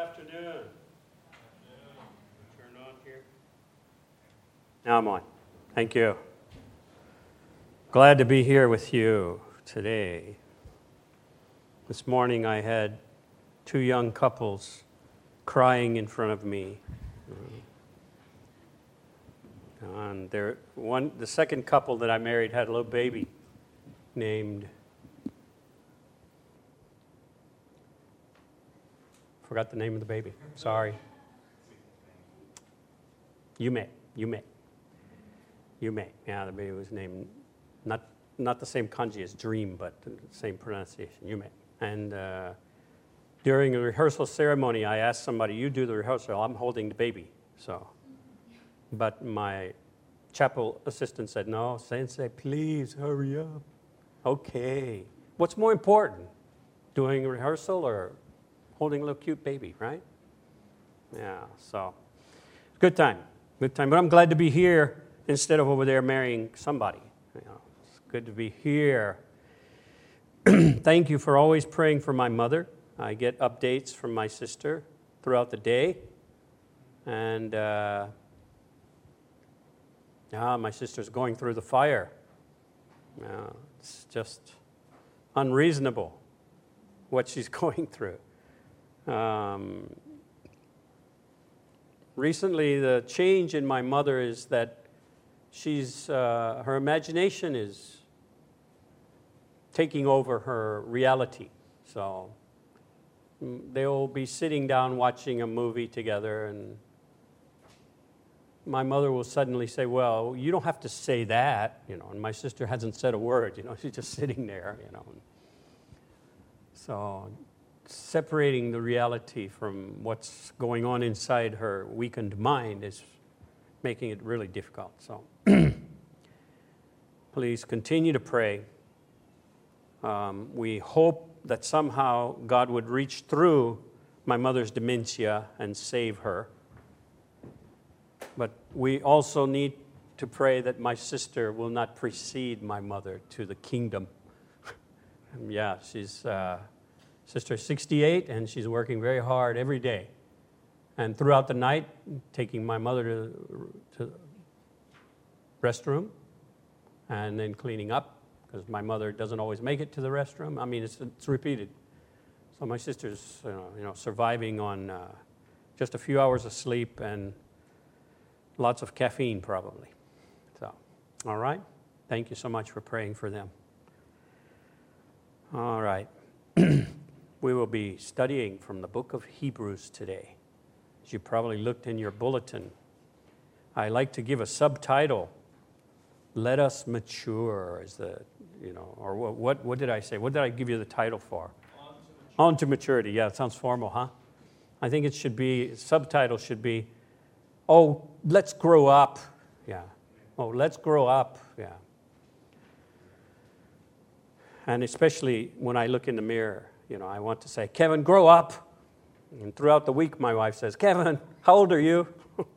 afternoon. Turn on here. Now I'm on. Thank you. Glad to be here with you today. This morning I had two young couples crying in front of me. And the second couple that I married had a little baby named, forgot the name of the baby. Sorry. Yume. Yeah, the baby was named, not the same kanji as dream, but the same pronunciation, Yume. And during a rehearsal ceremony, I asked somebody, you do the rehearsal, I'm holding the baby. But my chapel assistant said, no, Sensei, please hurry up. Okay. What's more important, doing a rehearsal or holding a little cute baby, right? Yeah, so good time. But I'm glad to be here instead of over there marrying somebody. It's good to be here. Thank you for always praying for my mother. I get updates from my sister throughout the day. And my sister's going through the fire. It's just unreasonable what she's going through. Recently, the change in my mother is that her imagination is taking over her reality. So they'll be sitting down watching a movie together, and my mother will suddenly say, well, you don't have to say that, and my sister hasn't said a word, she's just sitting there, So separating the reality from what's going on inside her weakened mind is making it really difficult. So please continue to pray. We hope that somehow God would reach through my mother's dementia and save her. But we also need to pray that my sister will not precede my mother to the kingdom. She's sister 68, and she's working very hard every day. And throughout the night, taking my mother to the restroom and then cleaning up, because my mother doesn't always make it to the restroom. I mean, it's repeated. So my sister's surviving on just a few hours of sleep and lots of caffeine, probably. So, all right. Thank you so much for praying for them. All right. We will be studying from the book of Hebrews today. As you probably looked in your bulletin, I like to give a subtitle. Let us mature, or what did I say? What did I give you the title for? On to maturity. Yeah, it sounds formal, huh? I think subtitle should be, oh, let's grow up. Yeah. Oh, let's grow up. Yeah. And especially when I look in the mirror, I want to say, Kevin, grow up. And throughout the week, my wife says, Kevin, how old are you?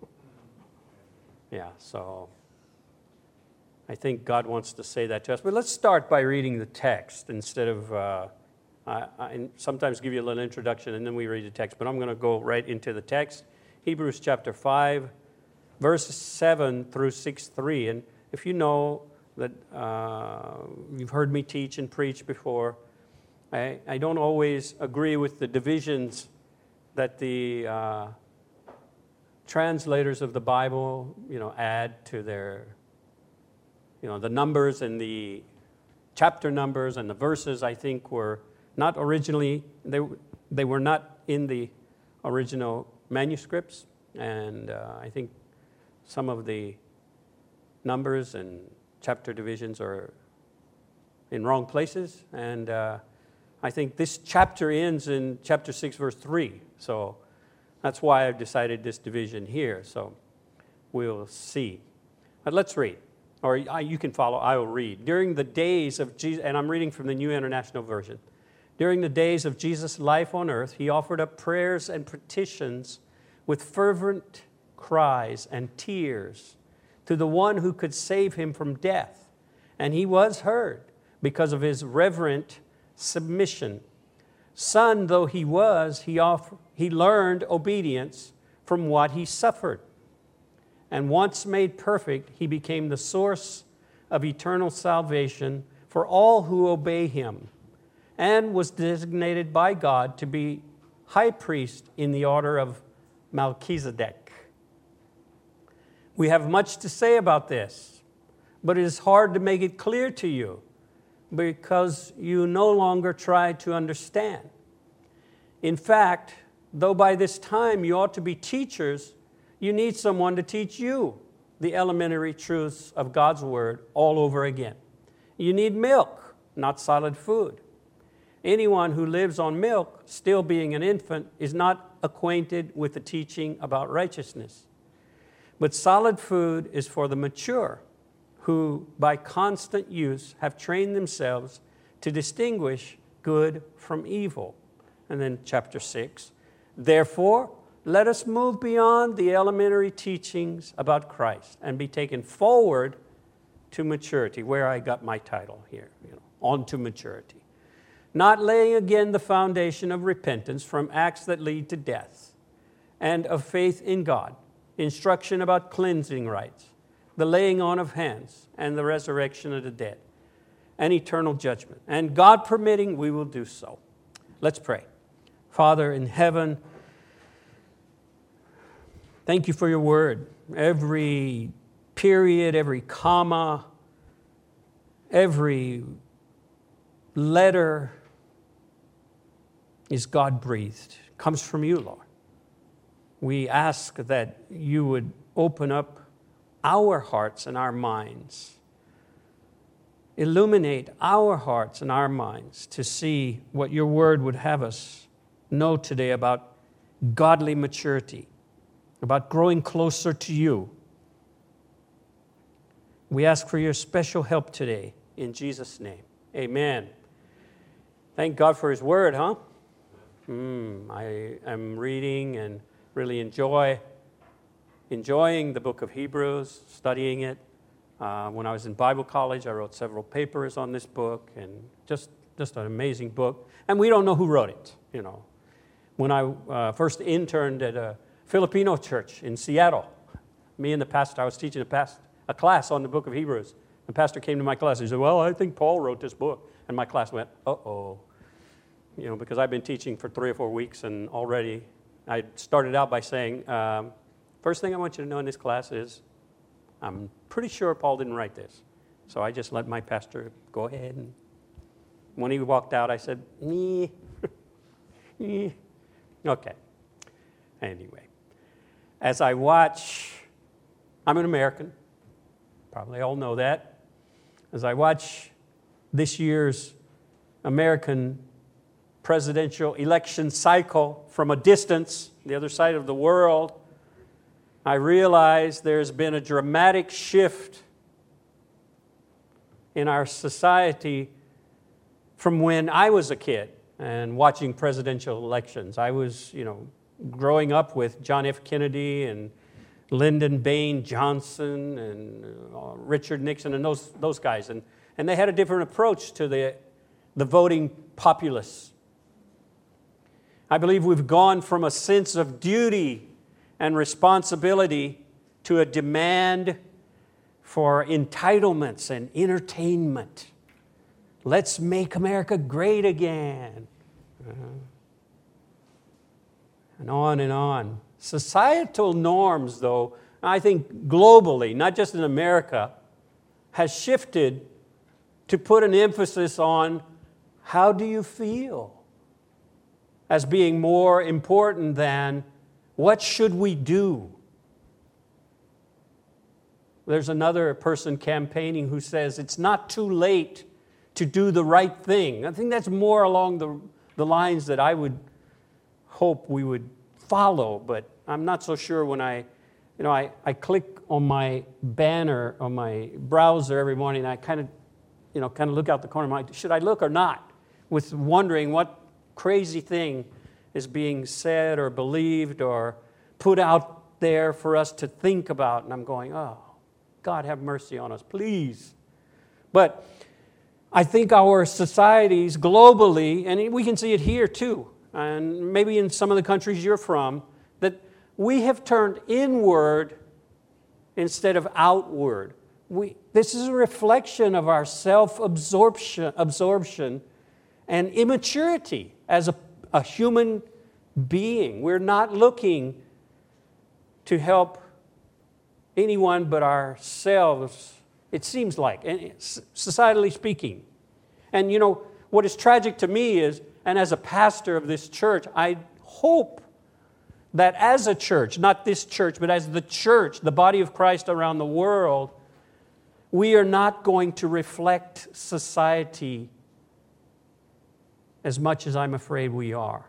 Yeah, so I think God wants to say that to us. But let's start by reading the text instead of, I sometimes give you a little introduction and then we read the text. But I'm going to go right into the text. Hebrews chapter 5, verses 7 through 6:3. And if you know that you've heard me teach and preach before, I don't always agree with the divisions that the translators of the Bible, add to their, the numbers and the chapter numbers and the verses. I think were not originally, they were not in the original manuscripts, and I think some of the numbers and chapter divisions are in wrong places, and I think this chapter ends in chapter 6, verse 3. So that's why I've decided this division here. So we'll see. But let's read. Or you can follow. I will read. During the days of Jesus, and I'm reading from the New International Version. During the days of Jesus' life on earth, he offered up prayers and petitions with fervent cries and tears to the one who could save him from death. And he was heard because of his reverent submission. Son though he was, he learned obedience from what he suffered. And once made perfect, he became the source of eternal salvation for all who obey him, and was designated by God to be high priest in the order of Melchizedek. We have much to say about this, but it is hard to make it clear to you because you no longer try to understand. In fact, though by this time you ought to be teachers, you need someone to teach you the elementary truths of God's Word all over again. You need milk, not solid food. Anyone who lives on milk, still being an infant, is not acquainted with the teaching about righteousness. But solid food is for the mature, who by constant use have trained themselves to distinguish good from evil. And then chapter 6, therefore, let us move beyond the elementary teachings about Christ and be taken forward to maturity, where I got my title here, on to maturity. Not laying again the foundation of repentance from acts that lead to death, and of faith in God, instruction about cleansing rites, the laying on of hands, and the resurrection of the dead, and eternal judgment. And God permitting, we will do so. Let's pray. Father in heaven, thank you for your word. Every period, every comma, every letter is God-breathed. It comes from you, Lord. We ask that you would open up our hearts and our minds, illuminate our hearts and our minds to see what your word would have us know today about godly maturity, about growing closer to you. We ask for your special help today in Jesus' name. Amen. Thank God for his word, huh? I am reading and really enjoying the book of Hebrews, studying it. When I was in Bible college, I wrote several papers on this book, and just an amazing book. And we don't know who wrote it, When I first interned at a Filipino church in Seattle, me and the pastor, I was teaching a class on the book of Hebrews. The pastor came to my class. He said, well, I think Paul wrote this book. And my class went, uh-oh. Because I've been teaching for 3 or 4 weeks, and already I started out by saying, first thing I want you to know in this class is I'm pretty sure Paul didn't write this. So I just let my pastor go ahead. And when he walked out, I said, okay. Anyway, as I watch, I'm an American. Probably all know that. As I watch this year's American presidential election cycle from a distance, the other side of the world, I realize there's been a dramatic shift in our society from when I was a kid and watching presidential elections. I was, growing up with John F. Kennedy and Lyndon Baines Johnson and Richard Nixon and those guys. And they had a different approach to the voting populace. I believe we've gone from a sense of duty and responsibility to a demand for entitlements and entertainment. Let's make America great again. And on and on. Societal norms, though, I think globally, not just in America, has shifted to put an emphasis on how do you feel as being more important than what should we do. There's another person campaigning who says it's not too late to do the right thing. I think that's more along the lines that I would hope we would follow, but I'm not so sure when I click on my banner on my browser every morning, and I kind of look out the corner of my eye, should I look or not? With wondering what crazy thing is being said or believed or put out there for us to think about. And I'm going, oh, God have mercy on us, please. But I think our societies globally, and we can see it here too, and maybe in some of the countries you're from, that we have turned inward instead of outward. This is a reflection of our self-absorption and immaturity as a human being. We're not looking to help anyone but ourselves, it seems like, societally speaking. And you know, what is tragic to me is, and as a pastor of this church, I hope that as a church, not this church, but as the church, the body of Christ around the world, we are not going to reflect society as much as I'm afraid we are.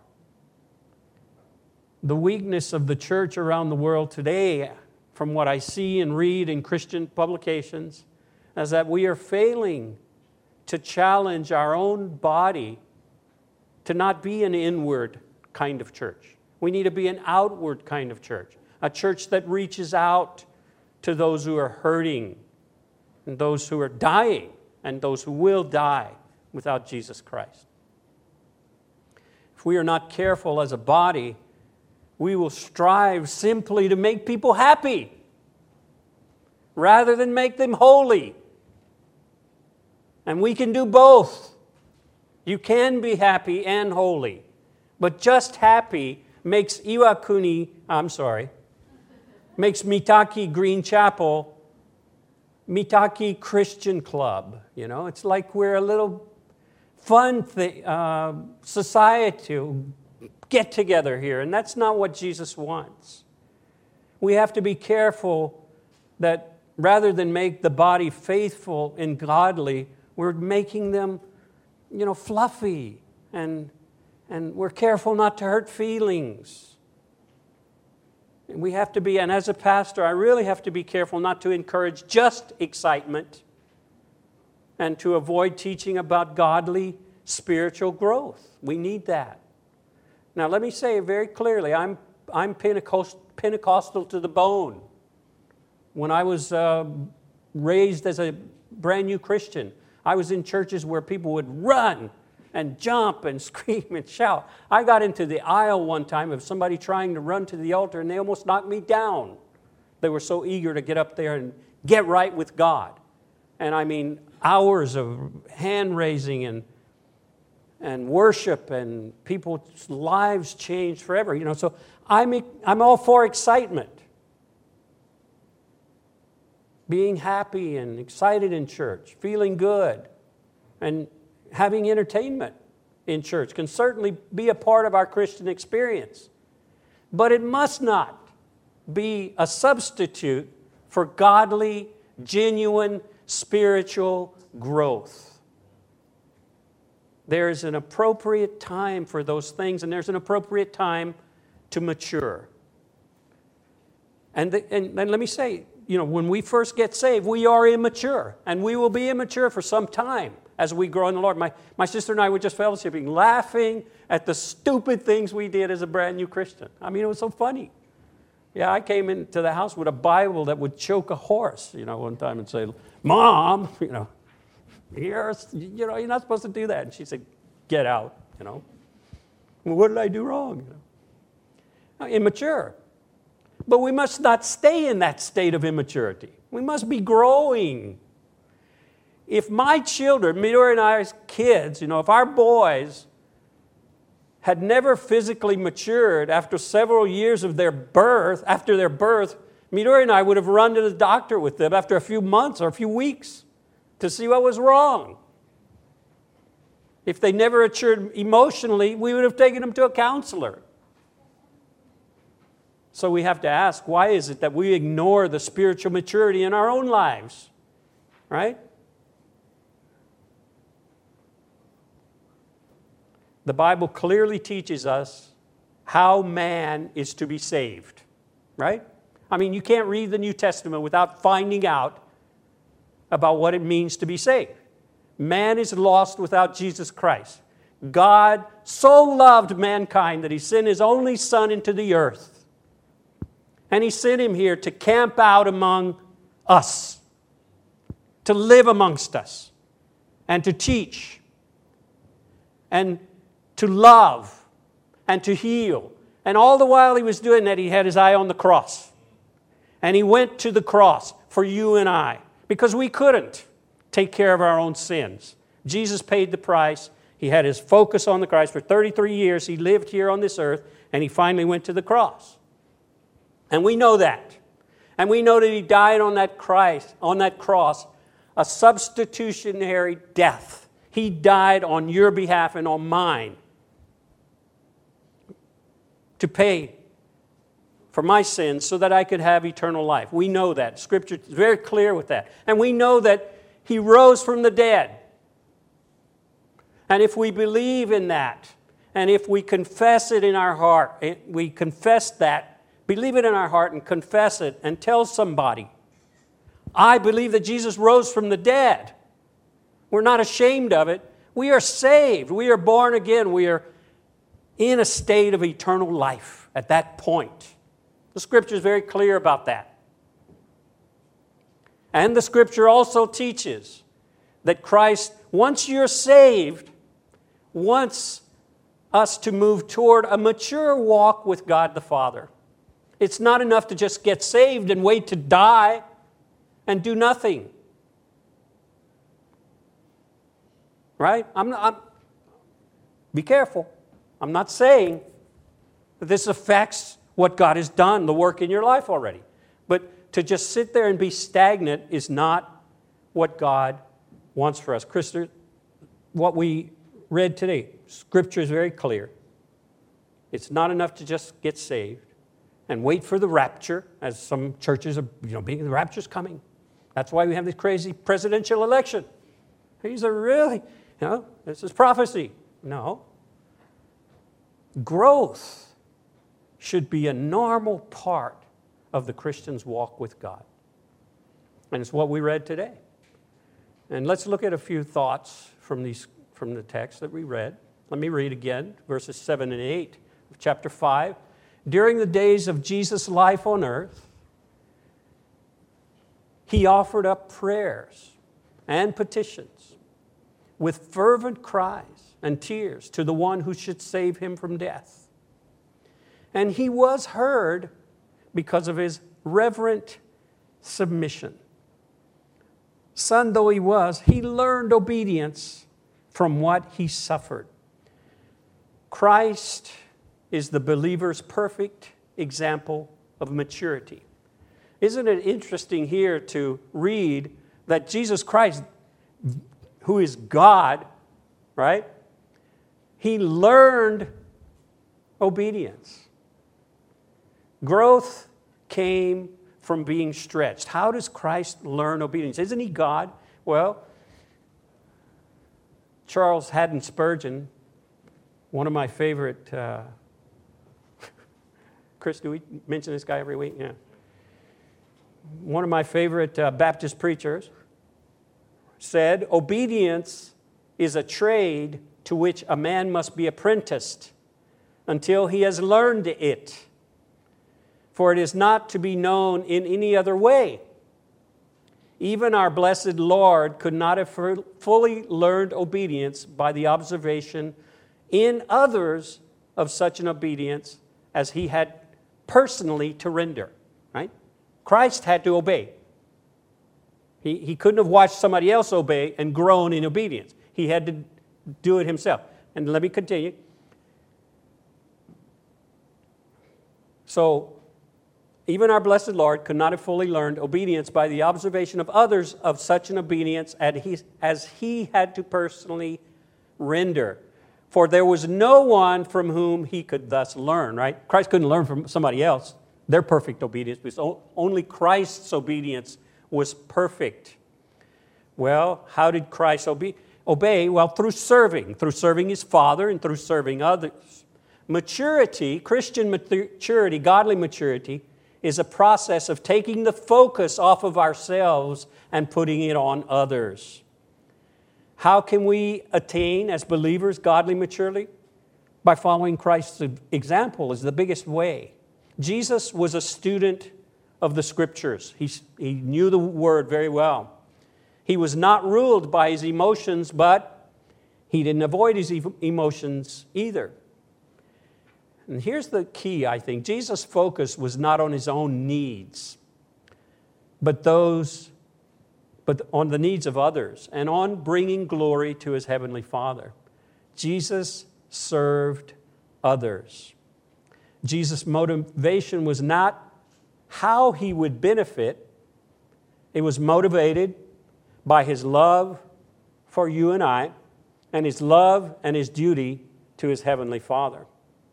The weakness of the church around the world today, from what I see and read in Christian publications, is that we are failing to challenge our own body to not be an inward kind of church. We need to be an outward kind of church, a church that reaches out to those who are hurting and those who are dying and those who will die without Jesus Christ. If we are not careful as a body, we will strive simply to make people happy rather than make them holy. And we can do both. You can be happy and holy. But just happy makes makes Mitaki Green Chapel, Mitaki Christian Club. You know, it's like we're a little fun society to get together here. And that's not what Jesus wants. We have to be careful that rather than make the body faithful and godly, we're making them, fluffy, and we're careful not to hurt feelings. And we have to be, and as a pastor, I really have to be careful not to encourage just excitement and to avoid teaching about godly spiritual growth. We need that. Now, let me say very clearly, I'm Pentecostal to the bone. When I was raised as a brand new Christian, I was in churches where people would run and jump and scream and shout. I got into the aisle one time of somebody trying to run to the altar, and they almost knocked me down. They were so eager to get up there and get right with God. And I mean, hours of hand raising and worship, and people's lives changed forever. So I'm all for excitement. Being happy and excited in church, feeling good, and having entertainment in church can certainly be a part of our Christian experience. But it must not be a substitute for godly, genuine, spiritual growth. There's an appropriate time for those things, and there's an appropriate time to mature. And let me say, when we first get saved, we are immature, and we will be immature for some time as we grow in the Lord. My sister and I were just fellowshipping, laughing at the stupid things we did as a brand new Christian. I mean, it was so funny. Yeah, I came into the house with a Bible that would choke a horse, one time, and say, "Mom, you're not supposed to do that." And she said, "Get out, Well, what did I do wrong? Immature. But we must not stay in that state of immaturity. We must be growing. If my children, Midori and I's kids, if our boys had never physically matured after several years of their birth, Midori and I would have run to the doctor with them after a few months or a few weeks to see what was wrong. If they never matured emotionally, we would have taken them to a counselor. So we have to ask, why is it that we ignore the spiritual maturity in our own lives? Right? The Bible clearly teaches us how man is to be saved. Right? I mean, you can't read the New Testament without finding out about what it means to be saved. Man is lost without Jesus Christ. God so loved mankind that He sent His only Son into the earth. And He sent Him here to camp out among us, to live amongst us. and to teach and to love and to heal. And all the while he was doing that, he had his eye on the cross. And he went to the cross for you and I because we couldn't take care of our own sins. Jesus paid the price. He had his focus on the Christ. For 33 years, he lived here on this earth, and he finally went to the cross. And we know that. And we know that he died on that cross, a substitutionary death. He died on your behalf and on mine to pay for my sins so that I could have eternal life. We know that. Scripture is very clear with that. And we know that he rose from the dead. And if we believe in that, and if we confess it in our heart, we confess that, believe it in our heart and confess it and tell somebody, I believe that Jesus rose from the dead. We're not ashamed of it. We are saved. We are born again. We are in a state of eternal life at that point. The Scripture is very clear about that. And the Scripture also teaches that Christ, once you're saved, wants us to move toward a mature walk with God the Father. It's not enough to just get saved and wait to die and do nothing. Right? Be careful. I'm not saying that this affects what God has done, the work in your life already. But to just sit there and be stagnant is not what God wants for us. Christopher, what we read today, Scripture is very clear. It's not enough to just get saved and wait for the rapture, as some churches are, the rapture's coming. That's why we have this crazy presidential election. These are really, this is prophecy. No. Growth should be a normal part of the Christian's walk with God. And it's what we read today. And let's look at a few thoughts from the text that we read. Let me read again, verses 7 and 8 of chapter 5. During the days of Jesus' life on earth, he offered up prayers and petitions with fervent cries and tears to the one who should save him from death. And he was heard because of his reverent submission. Son though he was, he learned obedience from what he suffered. Christ is the believer's perfect example of maturity. Isn't it interesting here to read that Jesus Christ, who is God, right? He learned obedience. Growth came from being stretched. How does Christ learn obedience? Isn't he God? Well, Charles Haddon Spurgeon, one of my favorite, Chris, do we mention this guy every week? Yeah. One of my favorite Baptist preachers said, obedience is a trade to which a man must be apprenticed until he has learned it. For it is not to be known in any other way. Even our blessed Lord could not have fully learned obedience by the observation in others of such an obedience as he had personally to render. Right? Christ had to obey. He couldn't have watched somebody else obey and grown in obedience. He had to do it himself. And let me continue. So, even our blessed Lord could not have fully learned obedience by the observation of others of such an obedience as he had to personally render. For there was no one from whom he could thus learn, right? Christ couldn't learn from somebody else their perfect obedience, because only Christ's obedience was perfect. Well, how did Christ obey? Well, through serving his Father and through serving others. Maturity, Christian maturity, godly maturity, is a process of taking the focus off of ourselves and putting it on others. How can we attain, as believers, godly maturity? By following Christ's example is the biggest way. Jesus was a student of the Scriptures. He knew the Word very well. He was not ruled by his emotions, but he didn't avoid his emotions either. And here's the key, I think. Jesus' focus was not on his own needs, but on the needs of others and on bringing glory to his heavenly Father. Jesus served others. Jesus' motivation was not how he would benefit. It was motivated by his love for you and I, and his love and his duty to his heavenly Father.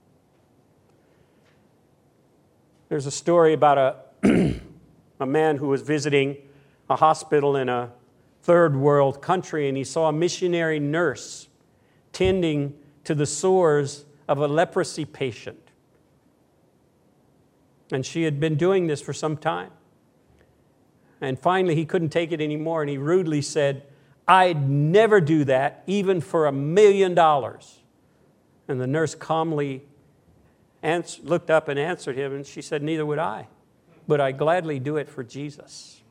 There's a story about a man who was visiting a hospital in a third world country, and he saw a missionary nurse tending to the sores of a leprosy patient. And she had been doing this for some time. And finally, he couldn't take it anymore, and he rudely said, "I'd never do that, even for $1 million." And the nurse calmly looked up and answered him, and she said, "Neither would I, but I'd gladly do it for Jesus."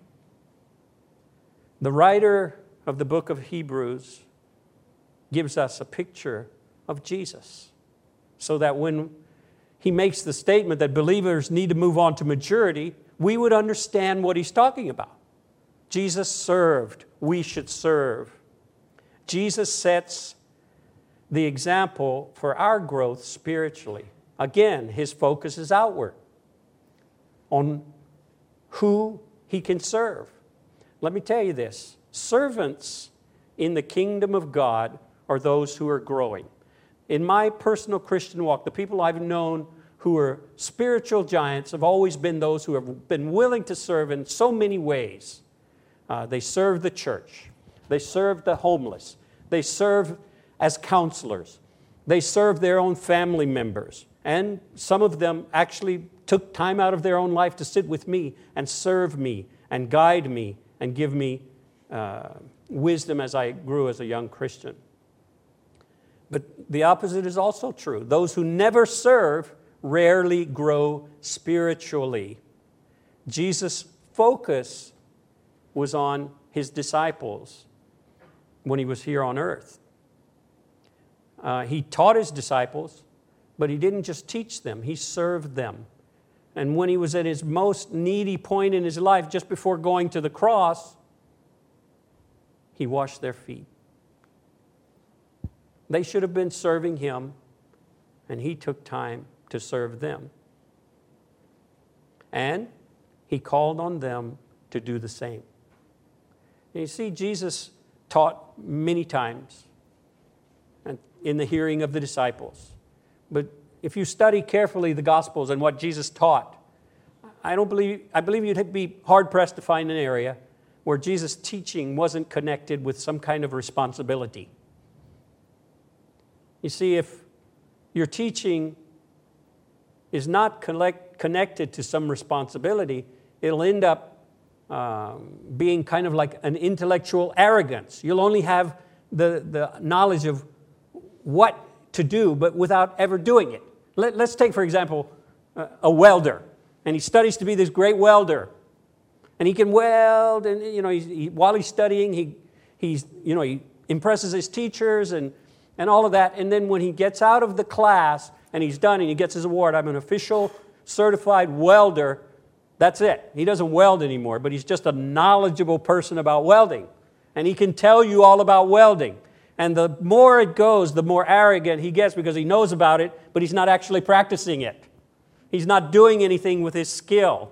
The writer of the book of Hebrews gives us a picture of Jesus, so that when he makes the statement that believers need to move on to maturity, we would understand what he's talking about. Jesus served. We should serve. Jesus sets the example for our growth spiritually. Again, his focus is outward, on who he can serve. Let me tell you this. Servants in the kingdom of God are those who are growing. In my personal Christian walk, the people I've known who are spiritual giants have always been those who have been willing to serve in so many ways. They serve the church. They serve the homeless. They serve as counselors. They serve their own family members. And some of them actually took time out of their own life to sit with me and serve me and guide me and give me wisdom as I grew as a young Christian. But the opposite is also true. Those who never serve rarely grow spiritually. Jesus' focus was on his disciples when he was here on earth. He taught his disciples, but he didn't just teach them, he served them. And when he was at his most needy point in his life, just before going to the cross, he washed their feet. They should have been serving him, and he took time to serve them. And he called on them to do the same. And you see, Jesus taught many times in the hearing of the disciples. But if you study carefully the Gospels and what Jesus taught, I believe you'd be hard-pressed to find an area where Jesus' teaching wasn't connected with some kind of responsibility. You see, if your teaching is not connected to some responsibility, it'll end up being kind of like an intellectual arrogance. You'll only have the knowledge of what to do, but without ever doing it. Let's take, for example, a welder, and he studies to be this great welder, and he can weld, and while he's studying, he impresses his teachers and all of that, and then when he gets out of the class and he's done and he gets his award, I'm an official certified welder. That's it. He doesn't weld anymore, but he's just a knowledgeable person about welding, and he can tell you all about welding. And the more it goes, the more arrogant he gets because he knows about it, but he's not actually practicing it. He's not doing anything with his skill.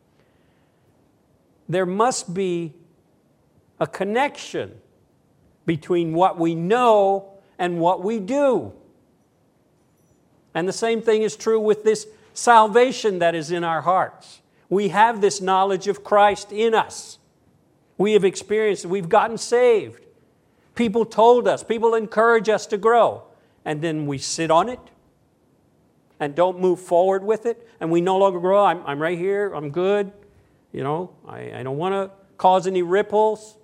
There must be a connection between what we know and what we do. And the same thing is true with this salvation that is in our hearts. We have this knowledge of Christ in us. We have experienced it. We've gotten saved. People told us, people encourage us to grow, and then we sit on it and don't move forward with it, and we no longer grow. I'm right here, I'm good, I don't want to cause any ripples.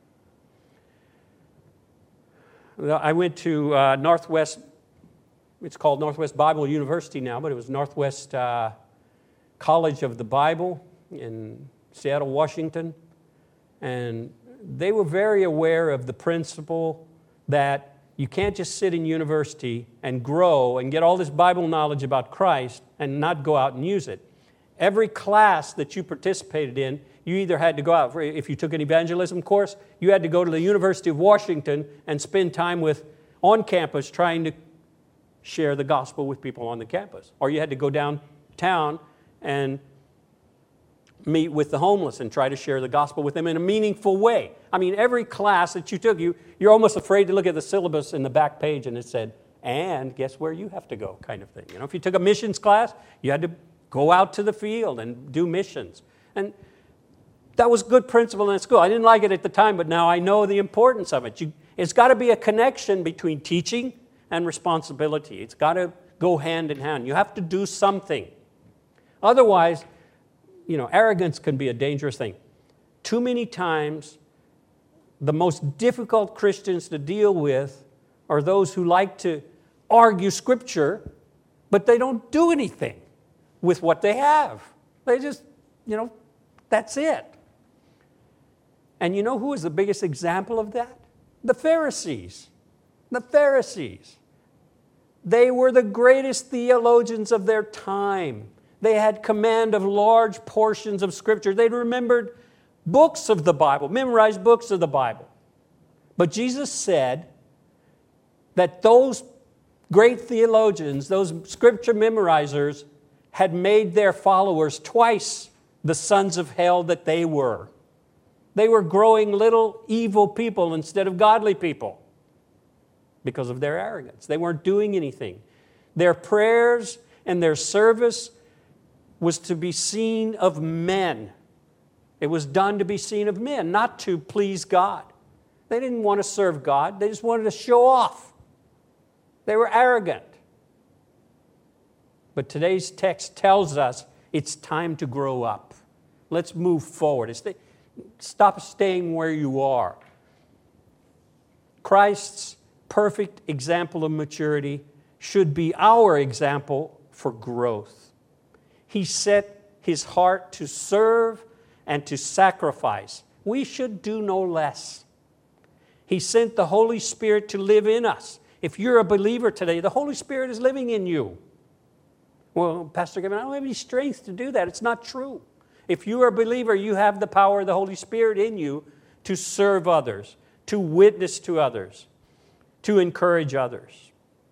I went to Northwest, it's called Northwest Bible University now, but it was Northwest College of the Bible in Seattle, Washington, and they were very aware of the principle that you can't just sit in university and grow and get all this Bible knowledge about Christ and not go out and use it. Every class that you participated in, you either had to go out. If you took an evangelism course, you had to go to the University of Washington and spend time on campus trying to share the gospel with people on the campus. Or you had to go downtown and meet with the homeless and try to share the gospel with them in a meaningful way. I mean, every class that you took, you're almost afraid to look at the syllabus in the back page and it said, and guess where you have to go, kind of thing. If you took a missions class, you had to go out to the field and do missions. And that was good principle in school. I didn't like it at the time, but now I know the importance of it. It's got to be a connection between teaching and responsibility. It's got to go hand in hand. You have to do something. Otherwise, arrogance can be a dangerous thing. Too many times, the most difficult Christians to deal with are those who like to argue Scripture, but they don't do anything with what they have. They just, that's it. And you know who is the biggest example of that? The Pharisees. The Pharisees. They were the greatest theologians of their time. They had command of large portions of Scripture. They remembered books of the Bible, memorized books of the Bible. But Jesus said that those great theologians, those Scripture memorizers, had made their followers twice the sons of hell that they were. They were growing little evil people instead of godly people because of their arrogance. They weren't doing anything. Their prayers and their service was to be seen of men. It was done to be seen of men, not to please God. They didn't want to serve God. They just wanted to show off. They were arrogant. But today's text tells us it's time to grow up. Let's move forward. Stop staying where you are. Christ's perfect example of maturity should be our example for growth. He set his heart to serve and to sacrifice. We should do no less. He sent the Holy Spirit to live in us. If you're a believer today, the Holy Spirit is living in you. Well, Pastor Kevin, I don't have any strength to do that. It's not true. If you are a believer, you have the power of the Holy Spirit in you to serve others, to witness to others, to encourage others.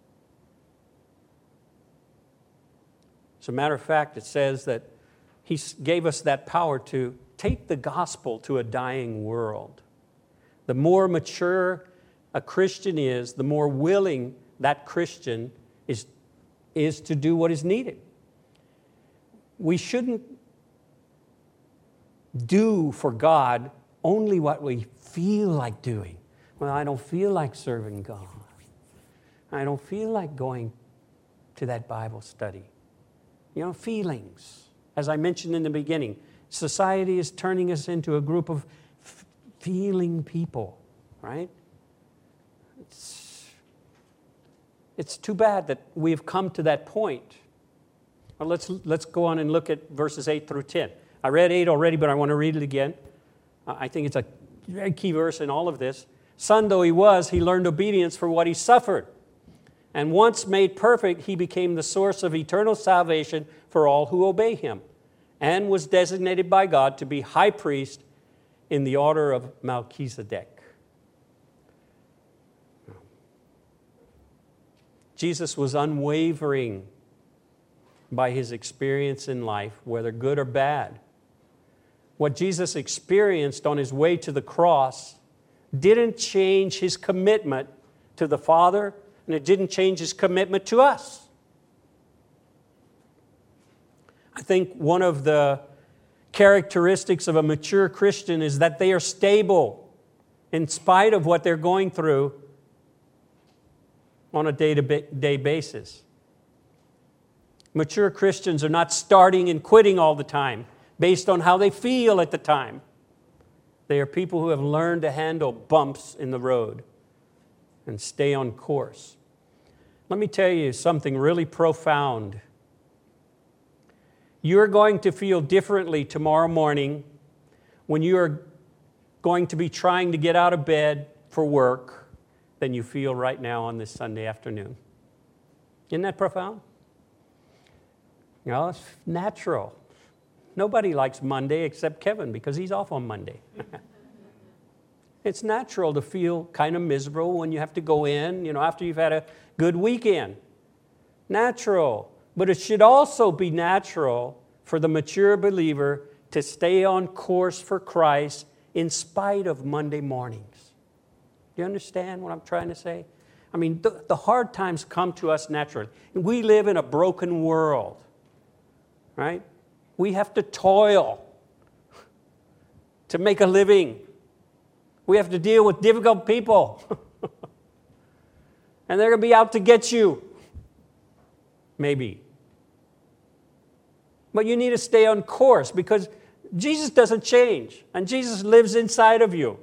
As a matter of fact, it says that He gave us that power to take the gospel to a dying world. The more mature a Christian is, the more willing that Christian is to do what is needed. We shouldn't do for God only what we feel like doing. Well, I don't feel like serving God. I don't feel like going to that Bible study. Feelings. As I mentioned in the beginning, society is turning us into a group of feeling people, right? It's too bad that we've come to that point. Well, let's go on and look at verses 8 through 10. I read 8 already, but I want to read it again. I think it's a very key verse in all of this. Son though he was, he learned obedience for what he suffered. And once made perfect, he became the source of eternal salvation for all who obey him, and was designated by God to be high priest in the order of Melchizedek. Jesus was unwavering by his experience in life, whether good or bad. What Jesus experienced on his way to the cross didn't change his commitment to the Father, and it didn't change his commitment to us. I think one of the characteristics of a mature Christian is that they are stable in spite of what they're going through on a day-to-day basis. Mature Christians are not starting and quitting all the time based on how they feel at the time. They are people who have learned to handle bumps in the road and stay on course. Let me tell you something really profound. You're going to feel differently tomorrow morning when you are going to be trying to get out of bed for work than you feel right now on this Sunday afternoon. Isn't that profound? You know, it's natural. Nobody likes Monday except Kevin because he's off on Monday. It's natural to feel kind of miserable when you have to go in, after you've had a good weekend. Natural. But it should also be natural for the mature believer to stay on course for Christ in spite of Monday mornings. Do you understand what I'm trying to say? I mean, the hard times come to us naturally. We live in a broken world, right? We have to toil to make a living. We have to deal with difficult people. And they're going to be out to get you. Maybe. But you need to stay on course because Jesus doesn't change. And Jesus lives inside of you.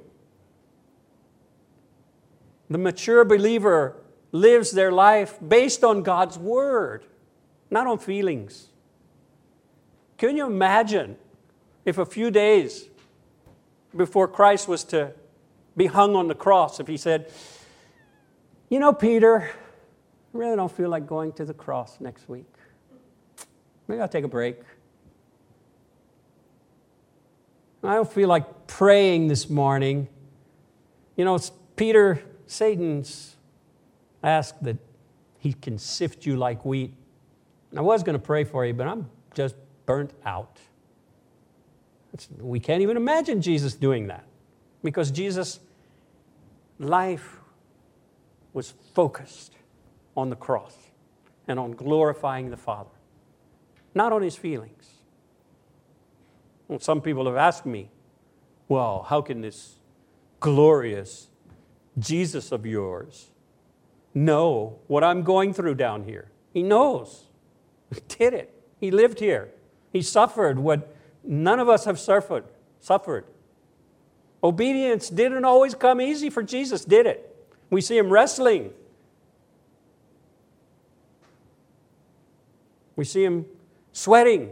The mature believer lives their life based on God's Word, not on feelings. Can you imagine if a few days before Christ was to be hung on the cross, if he said, Peter, I really don't feel like going to the cross next week. Maybe I'll take a break. I don't feel like praying this morning. Peter, Satan's asked that he can sift you like wheat. I was going to pray for you, but I'm just burnt out. We can't even imagine Jesus doing that because Jesus' life was focused on the cross and on glorifying the Father, not on his feelings. Well, some people have asked me, well, how can this glorious Jesus of yours know what I'm going through down here? He knows. He did it. He lived here. He suffered what none of us have suffered. Obedience didn't always come easy for Jesus, did it? We see him wrestling. We see him sweating.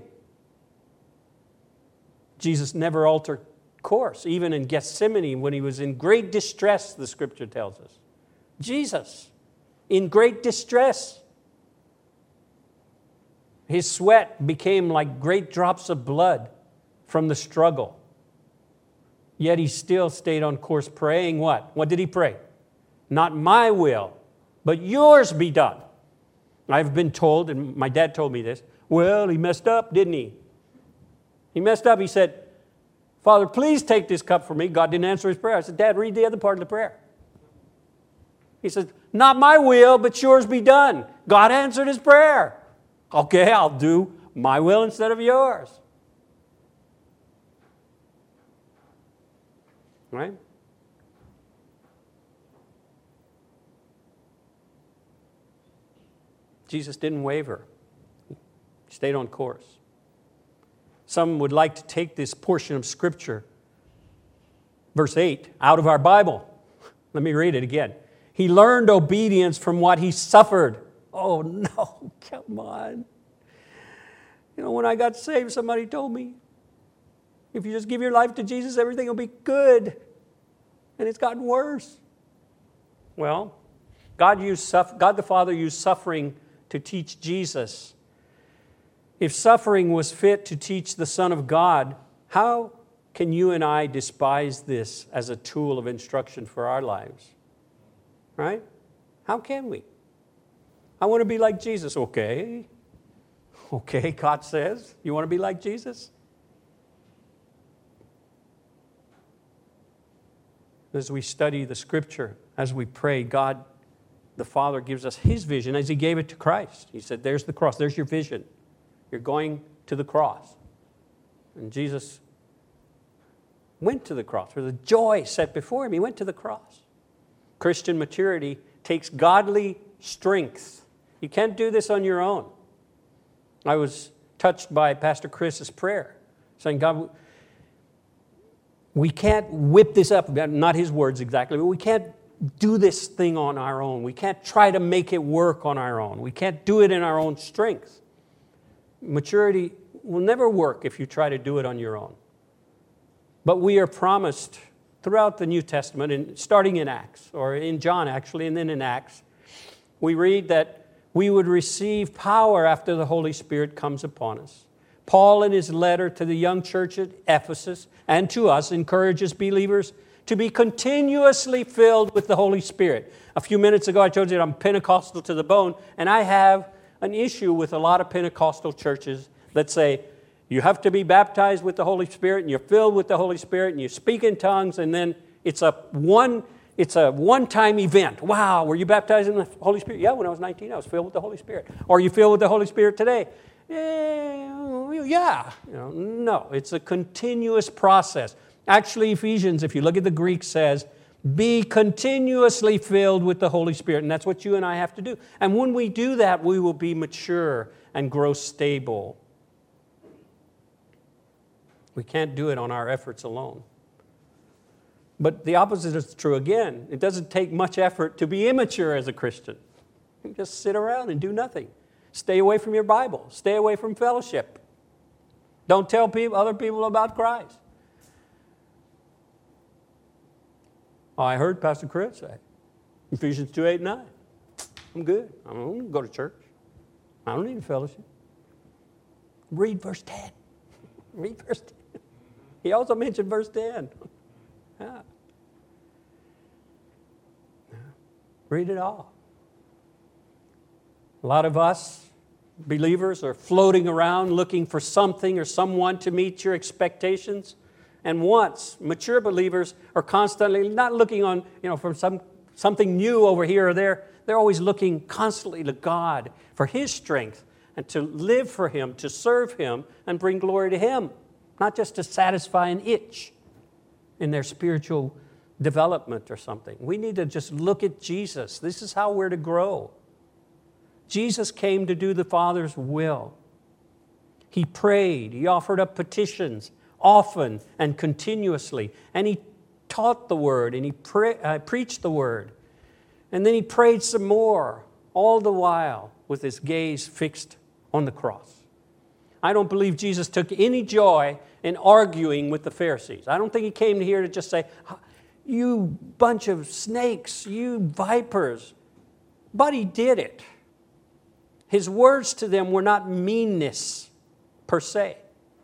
Jesus never altered course, even in Gethsemane when he was in great distress, the Scripture tells us. Jesus, in great distress. His sweat became like great drops of blood from the struggle. Yet he still stayed on course praying what? What did he pray? Not my will, but yours be done. I've been told, and my dad told me this, well, he messed up, didn't he? He messed up. He said, Father, please take this cup from me. God didn't answer his prayer. I said, Dad, read the other part of the prayer. He said, not my will, but yours be done. God answered his prayer. Okay, I'll do my will instead of yours. Right? Jesus didn't waver. He stayed on course. Some would like to take this portion of Scripture, verse 8, out of our Bible. Let me read it again. He learned obedience from what he suffered. Oh, no, come on. When I got saved, somebody told me, if you just give your life to Jesus, everything will be good. And it's gotten worse. Well, God the Father used suffering to teach Jesus. If suffering was fit to teach the Son of God, how can you and I despise this as a tool of instruction for our lives? Right? How can we? I want to be like Jesus. Okay, God says, you want to be like Jesus? As we study the Scripture, as we pray, God, the Father, gives us his vision as he gave it to Christ. He said, there's the cross, there's your vision. You're going to the cross. And Jesus went to the cross. For the joy set before him, he went to the cross. Christian maturity takes godly strength. You can't do this on your own. I was touched by Pastor Chris's prayer, saying, God, we can't whip this up, not his words exactly, but we can't do this thing on our own. We can't try to make it work on our own. We can't do it in our own strength. Maturity will never work if you try to do it on your own. But we are promised throughout the New Testament, and starting in Acts, or in John actually, and then in Acts, we read that we would receive power after the Holy Spirit comes upon us. Paul, in his letter to the young church at Ephesus and to us, encourages believers to be continuously filled with the Holy Spirit. A few minutes ago, I told you that I'm Pentecostal to the bone, and I have an issue with a lot of Pentecostal churches that say, you have to be baptized with the Holy Spirit, and you're filled with the Holy Spirit, and you speak in tongues, and then it's a one-time event. Wow, were you baptized in the Holy Spirit? Yeah, when I was 19, I was filled with the Holy Spirit. Are you filled with the Holy Spirit today? Yeah. No, it's a continuous process. Actually, Ephesians, if you look at the Greek, says, be continuously filled with the Holy Spirit. And that's what you and I have to do. And when we do that, we will be mature and grow stable. We can't do it on our efforts alone. But the opposite is true again. It doesn't take much effort to be immature as a Christian. You just sit around and do nothing. Stay away from your Bible. Stay away from fellowship. Don't tell other people about Christ. Oh, I heard Pastor Chris say, Ephesians 2:8-9. I'm good. I don't go to church. I don't need a fellowship. Read verse 10. Read verse 10. He also mentioned verse 10. Yeah. Read it all. A lot of us, believers, are floating around looking for something or someone to meet your expectations and wants. Mature believers are constantly not looking on, for something new over here or there. They're always looking constantly to God for His strength and to live for Him, to serve Him, and bring glory to Him, not just to satisfy an itch in their spiritual development or something. We need to just look at Jesus. This is how we're to grow. Jesus came to do the Father's will. He prayed. He offered up petitions often and continuously. And He taught the Word and He preached the Word. And then He prayed some more, all the while with His gaze fixed on the cross. I don't believe Jesus took any joy in arguing with the Pharisees. I don't think He came here to just say, you bunch of snakes, you vipers. But He did it. His words to them were not meanness per se.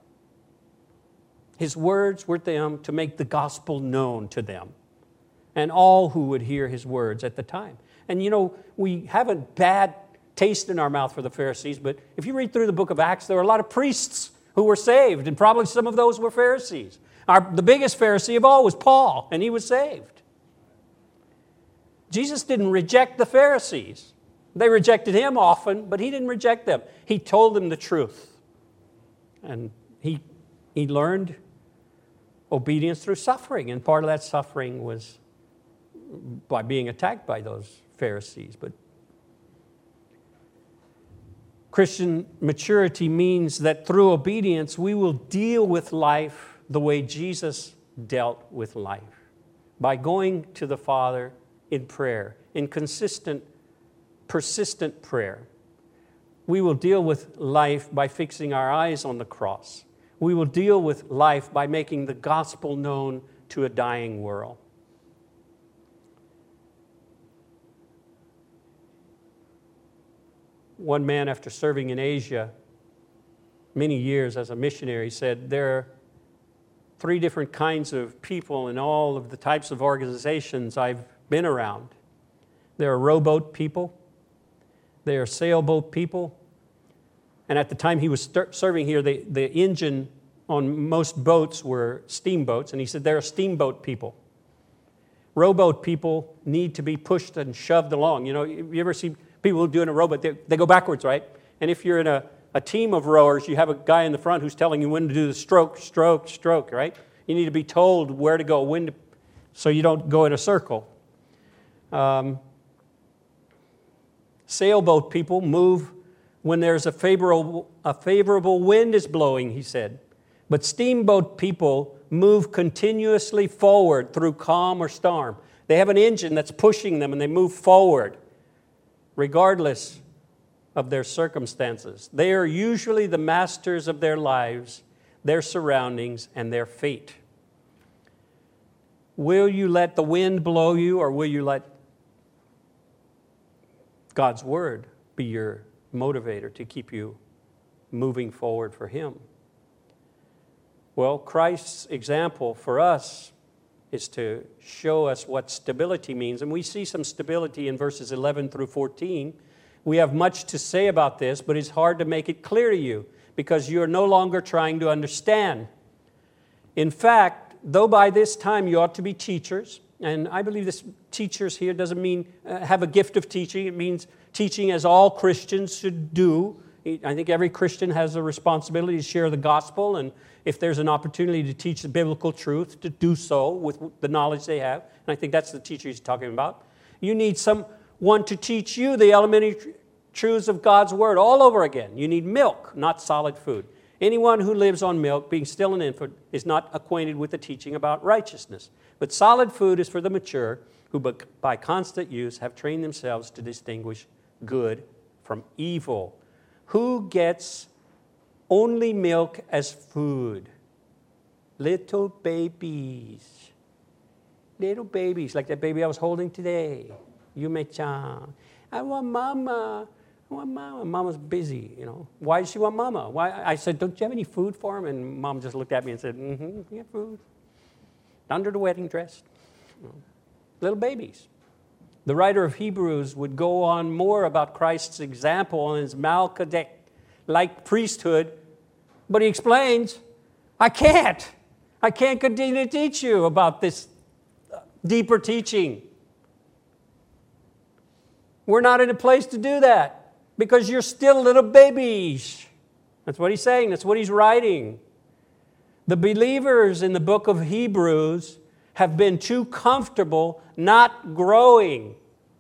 His words were them to make the gospel known to them and all who would hear His words at the time. And we have a bad taste in our mouth for the Pharisees, but if you read through the book of Acts, there were a lot of priests who were saved, and probably some of those were Pharisees. The biggest Pharisee of all was Paul, and he was saved. Jesus didn't reject the Pharisees. They rejected Him often, but He didn't reject them. He told them the truth. And he learned obedience through suffering, and part of that suffering was by being attacked by those Pharisees. But Christian maturity means that through obedience, we will deal with life the way Jesus dealt with life, by going to the Father in prayer, in consistent, persistent prayer. We will deal with life by fixing our eyes on the cross. We will deal with life by making the gospel known to a dying world. One man, after serving in Asia many years as a missionary, said there are 3 different kinds of people in all of the types of organizations I've been around. There are rowboat people, there are sailboat people, and at the time he was serving here, the engine on most boats were steamboats, and he said there are steamboat people. Rowboat people need to be pushed and shoved along. You ever see people doing a rowboat, they go backwards, right? And if you're in a team of rowers, you have a guy in the front who's telling you when to do the stroke, stroke, stroke, right? You need to be told where to go, when to, so you don't go in a circle. Sailboat people move when there's a favorable wind is blowing, he said. But steamboat people move continuously forward through calm or storm. They have an engine that's pushing them, and they move forward regardless of their circumstances. They are usually the masters of their lives, their surroundings, and their fate. Will you let the wind blow you, or will you let God's Word be your motivator to keep you moving forward for Him? Well, Christ's example for us is to show us what stability means. And we see some stability in verses 11 through 14. We have much to say about this, but it's hard to make it clear to you because you're no longer trying to understand. In fact, though by this time you ought to be teachers, and I believe this teachers here doesn't mean have a gift of teaching. It means teaching as all Christians should do. I think every Christian has a responsibility to share the gospel, and if there's an opportunity to teach the biblical truth, to do so with the knowledge they have. And I think that's the teacher he's talking about. You need someone to teach you the elementary truths of God's Word all over again. You need milk, not solid food. Anyone who lives on milk, being still an infant, is not acquainted with the teaching about righteousness. But solid food is for the mature, who by constant use have trained themselves to distinguish good from evil. Who gets only milk as food? Little babies. Little babies, like that baby I was holding today. Yume-chan. I want mama. I want mama. Mama's busy, you know. Why does she want mama? Why? I said, don't you have any food for him? And Mom just looked at me and said, yeah, food. Under the wedding dress. You know. Little babies. The writer of Hebrews would go on more about Christ's example and his Melchizedek-like priesthood, but he explains, I can't continue to teach you about this deeper teaching. We're not in a place to do that because you're still little babies. That's what he's saying. That's what he's writing. The believers in the book of Hebrews have been too comfortable not growing.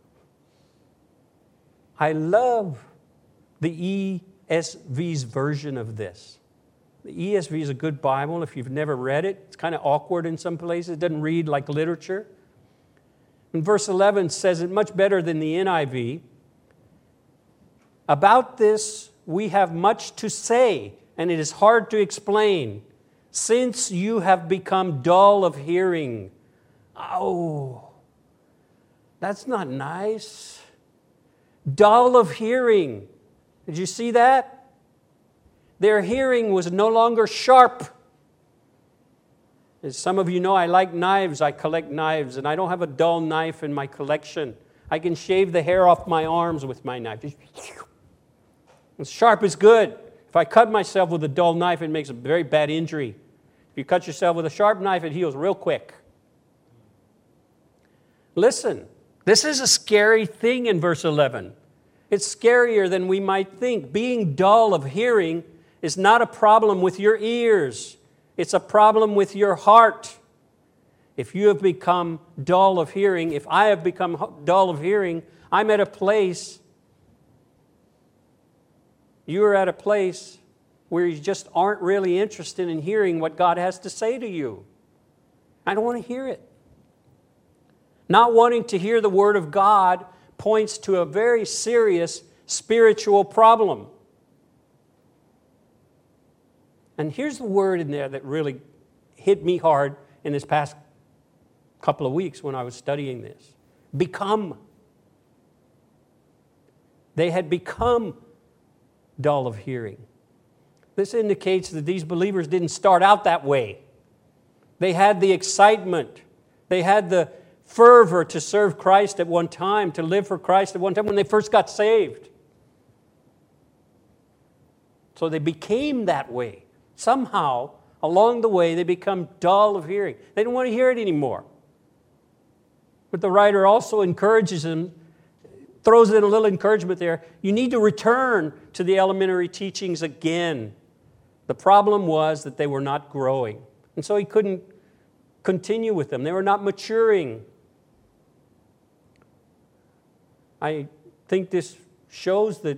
I love the ESV's version of this. The ESV is a good Bible. If you've never read it, it's kind of awkward in some places. It doesn't read like literature. And verse 11 says it much better than the NIV. About this, we have much to say, and it is hard to explain, since you have become dull of hearing. Oh, that's not nice. Dull of hearing. Did you see that? Their hearing was no longer sharp. As some of you know, I like knives. I collect knives, and I don't have a dull knife in my collection. I can shave the hair off my arms with my knife. And sharp is good. If I cut myself with a dull knife, it makes a very bad injury. If you cut yourself with a sharp knife, it heals real quick. Listen, this is a scary thing in verse 11. It's scarier than we might think. Being dull of hearing is not a problem with your ears. It's a problem with your heart. If you have become dull of hearing, if I have become dull of hearing, I'm at a place, you're at a place where you just aren't really interested in hearing what God has to say to you. I don't want to hear it. Not wanting to hear the Word of God points to a very serious spiritual problem. And here's the word in there that really hit me hard in this past couple of weeks when I was studying this. Become. They had become dull of hearing. This indicates that these believers didn't start out that way. They had the excitement. They had the fervor to serve Christ at one time, to live for Christ at one time when they first got saved. So they became that way. Somehow, along the way, they become dull of hearing. They don't want to hear it anymore. But the writer also encourages them, throws in a little encouragement there. You need to return to the elementary teachings again. The problem was that they were not growing. And so he couldn't continue with them. They were not maturing. I think this shows that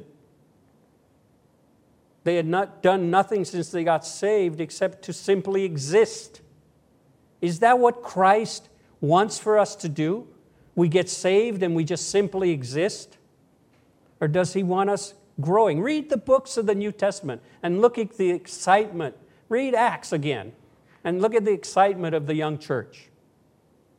they had not done nothing since they got saved except to simply exist. Is that what Christ wants for us to do? We get saved and we just simply exist? Or does He want us growing? Read the books of the New Testament and look at the excitement. Read Acts again and look at the excitement of the young church.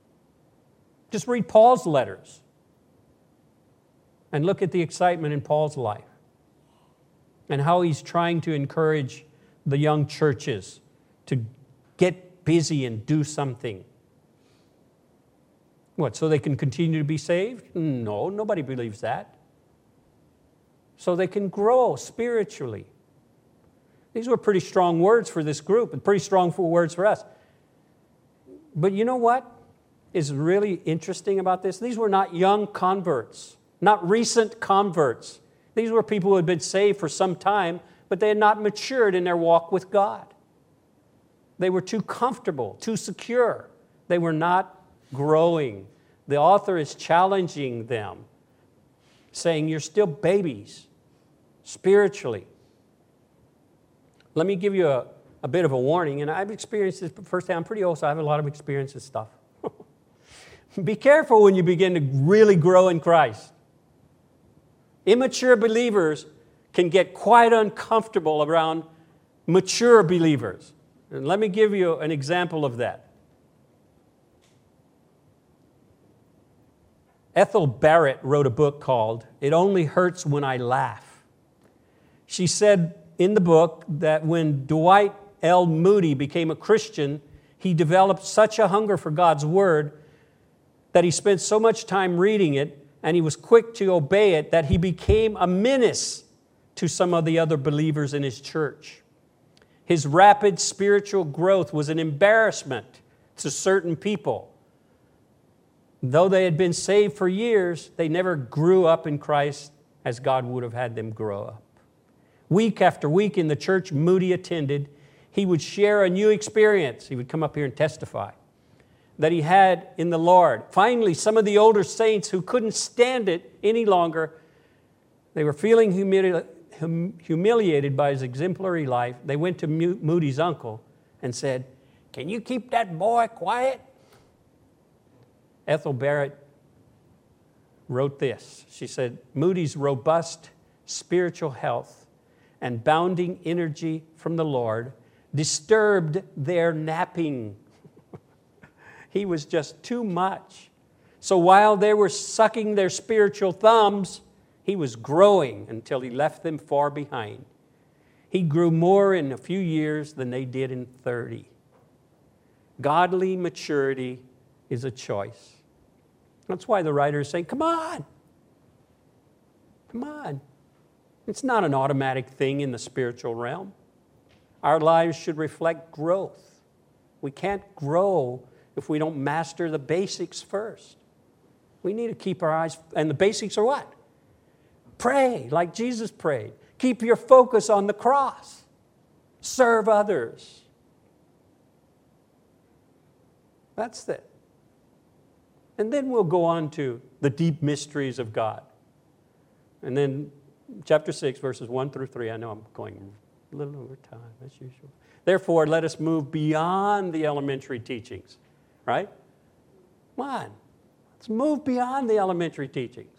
Just read Paul's letters and look at the excitement in Paul's life and how he's trying to encourage the young churches to get busy and do something. What, so they can continue to be saved? No, nobody believes that. So they can grow spiritually. These were pretty strong words for this group and pretty strong words for us. But you know what is really interesting about this? These were not young converts, not recent converts. These were people who had been saved for some time, but they had not matured in their walk with God. They were too comfortable, too secure. They were not growing. The author is challenging them, saying, you're still babies spiritually. Let me give you a bit of a warning, and I've experienced this firsthand. I'm pretty old, so I have a lot of experience with stuff. Be careful when you begin to really grow in Christ. Immature believers can get quite uncomfortable around mature believers. And let me give you an example of that. Ethel Barrett wrote a book called It Only Hurts When I Laugh. She said in the book that when Dwight L. Moody became a Christian, he developed such a hunger for God's Word that he spent so much time reading it and he was quick to obey it that he became a menace to some of the other believers in his church. His rapid spiritual growth was an embarrassment to certain people. Though they had been saved for years, they never grew up in Christ as God would have had them grow up. Week after week in the church Moody attended, he would share a new experience. He would come up here and testify that he had in the Lord. Finally, some of the older saints who couldn't stand it any longer, they were feeling humiliated by his exemplary life. They went to Moody's uncle and said, "Can you keep that boy quiet?" Ethel Barrett wrote this. She said, "Moody's robust spiritual health and bounding energy from the Lord disturbed their napping." He was just too much. So while they were sucking their spiritual thumbs, he was growing until he left them far behind. He grew more in a few years than they did in 30. Godly maturity is a choice. That's why the writer is saying, come on. Come on. It's not an automatic thing in the spiritual realm. Our lives should reflect growth. We can't grow if we don't master the basics first. We need to keep our eyes, and the basics are what? Pray like Jesus prayed. Keep your focus on the cross. Serve others. That's it. And then we'll go on to the deep mysteries of God. And then chapter 6, verses 1 through 3. I know I'm going a little over time, as usual. Therefore, let us move beyond the elementary teachings. Right? Come on. Let's move beyond the elementary teachings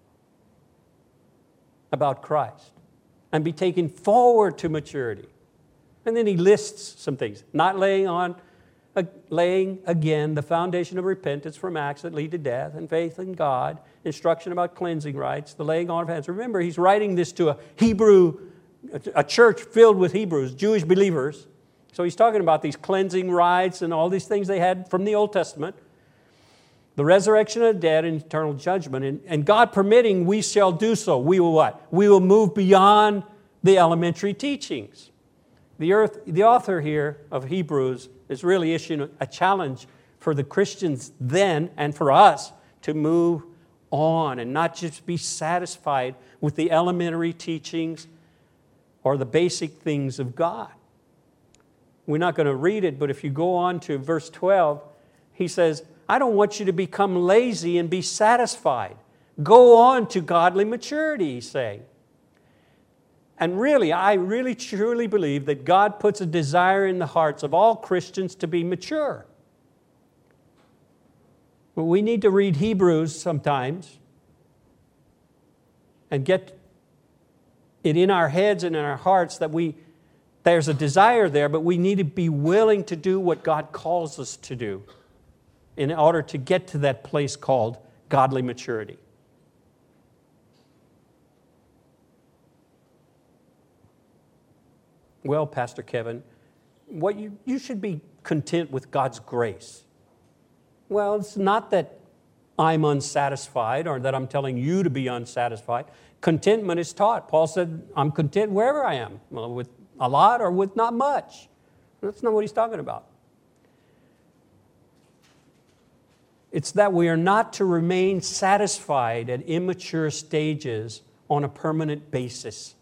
about Christ and be taken forward to maturity. And then he lists some things. Not laying again the foundation of repentance from acts that lead to death and faith in God, instruction about cleansing rites, the laying on of hands. Remember, he's writing this to a church filled with Hebrews, Jewish believers. So he's talking about these cleansing rites and all these things they had from the Old Testament. The resurrection of the dead and eternal judgment. And God permitting, we shall do so. We will what? We will move beyond the elementary teachings. The author here of Hebrews is really issuing a challenge for the Christians then and for us to move on and not just be satisfied with the elementary teachings or the basic things of God. We're not going to read it, but if you go on to verse 12, he says, I don't want you to become lazy and be satisfied. Go on to godly maturity, he's saying. And really, I really truly believe that God puts a desire in the hearts of all Christians to be mature. But we need to read Hebrews sometimes and get it in our heads and in our hearts that there's a desire there, but we need to be willing to do what God calls us to do. in order to get to that place called godly maturity. Well, Pastor Kevin, what you should be content with God's grace. Well, it's not that I'm unsatisfied or that I'm telling you to be unsatisfied. Contentment is taught. Paul said, I'm content wherever I am, well, with a lot or with not much. That's not what he's talking about. It's that we are not to remain satisfied at immature stages on a permanent basis.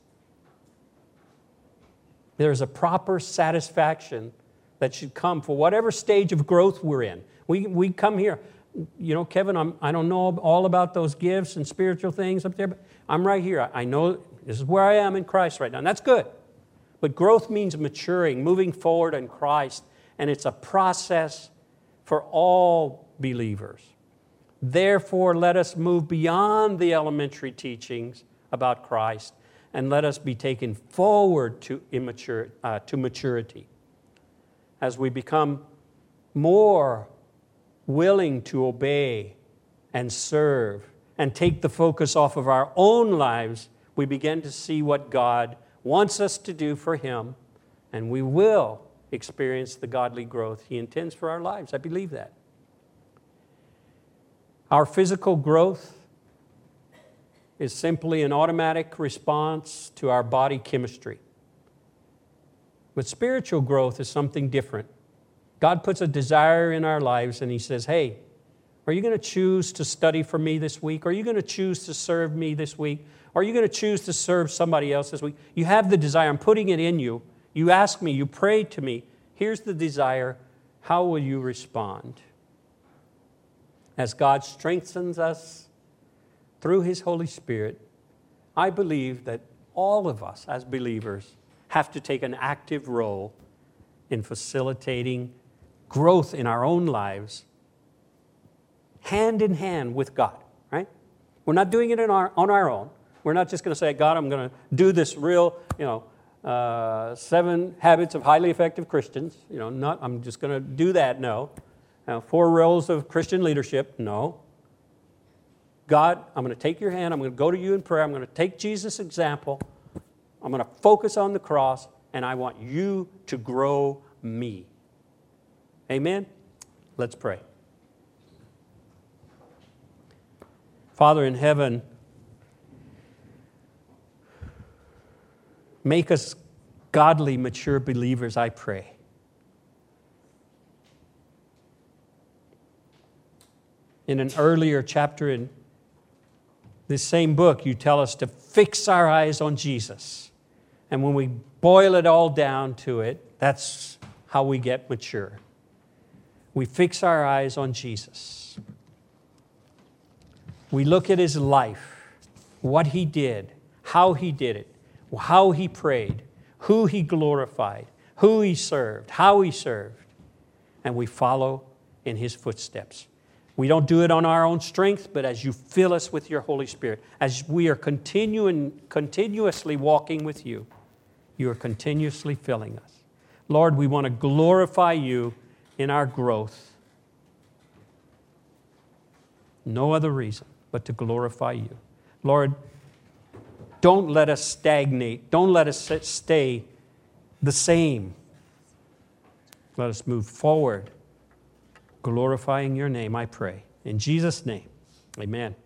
There's a proper satisfaction that should come for whatever stage of growth we're in. We come here. You know, Kevin, I don't know all about those gifts and spiritual things up there, but I'm right here. I know this is where I am in Christ right now, and that's good. But growth means maturing, moving forward in Christ, and it's a process for all believers. Therefore, let us move beyond the elementary teachings about Christ, and let us be taken forward to maturity as we become more willing to obey and serve and take the focus off of our own lives. We begin to see what God wants us to do for Him, and we will experience the godly growth He intends for our lives. I believe that. Our physical growth is simply an automatic response to our body chemistry. But spiritual growth is something different. God puts a desire in our lives and He says, hey, are you going to choose to study for me this week? Are you going to choose to serve me this week? Are you going to choose to serve somebody else this week? You have the desire. I'm putting it in you. You ask me. You pray to me. Here's the desire. How will you respond? As God strengthens us through His Holy Spirit, I believe that all of us as believers have to take an active role in facilitating growth in our own lives, hand in hand with God, right? We're not doing it on our own. We're not just going to say, God, I'm going to do this real, 7 habits of highly effective Christians. I'm just going to do that. No. 4 roles of Christian leadership. No. God, I'm going to take your hand. I'm going to go to you in prayer. I'm going to take Jesus' example. I'm going to focus on the cross, and I want you to grow me. Amen? Let's pray. Father in heaven, make us godly, mature believers, I pray. In an earlier chapter in this same book, you tell us to fix our eyes on Jesus. And when we boil it all down to it, that's how we get mature. We fix our eyes on Jesus. We look at His life, what He did, how He did it, how He prayed, who He glorified, who He served, how He served, and we follow in His footsteps. We don't do it on our own strength, but as you fill us with your Holy Spirit, as we are continuously walking with you, you are continuously filling us. Lord, we want to glorify you in our growth. No other reason but to glorify you. Lord, don't let us stagnate. Don't let us stay the same. Let us move forward, glorifying your name, I pray. In Jesus' name, amen.